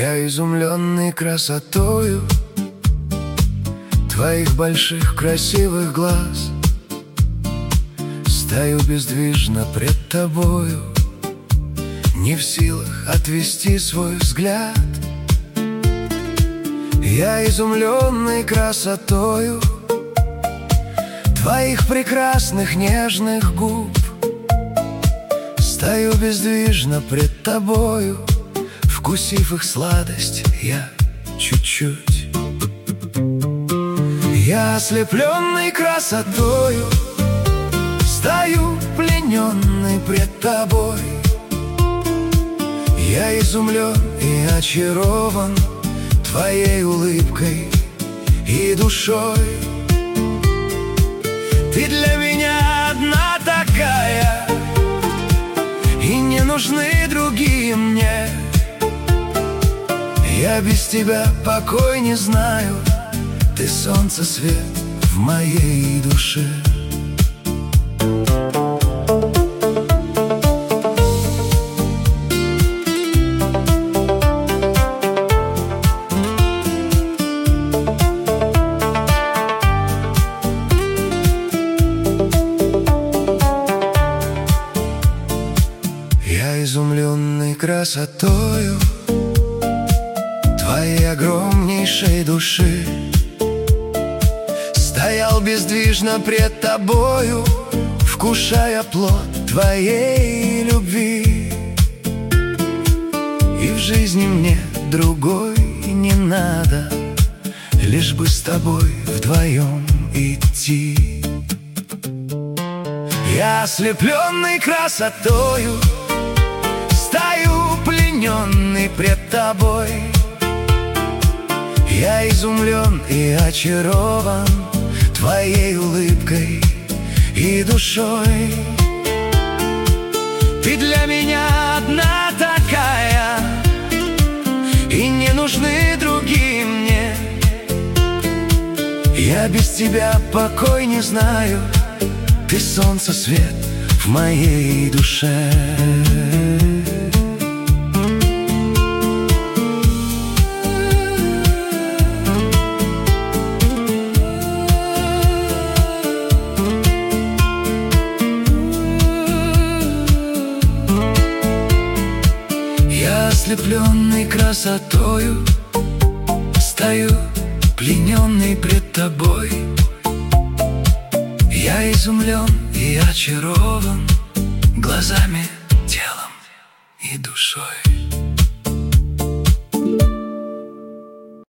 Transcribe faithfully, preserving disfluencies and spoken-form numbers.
Я изумленный красотою твоих больших красивых глаз, стою бездвижно пред тобою, не в силах отвести свой взгляд. Я изумленный красотою твоих прекрасных нежных губ, стою бездвижно пред тобою, вкусив их сладость я чуть-чуть. Я ослепленный красотою стою плененный пред тобой. Я изумлен и очарован твоей улыбкой и душой. Ты для меня одна такая, и не нужны другие мне. Я без тебя покой не знаю, ты солнце, свет в моей душе. Я изумленный красотою твоей огромнейшей души, стоял бездвижно пред тобою, вкушая плод твоей любви. И в жизни мне другой не надо, лишь бы с тобой вдвоем идти. Я ослепленный красотою стою плененный пред тобой. Я изумлен и очарован твоей улыбкой и душой. Ты для меня одна такая, и не нужны другие мне. Я без тебя покой не знаю, ты солнце, свет в моей душе. Ослепленный красотою стою плененный пред тобой. Я изумлен и очарован глазами, телом и душой.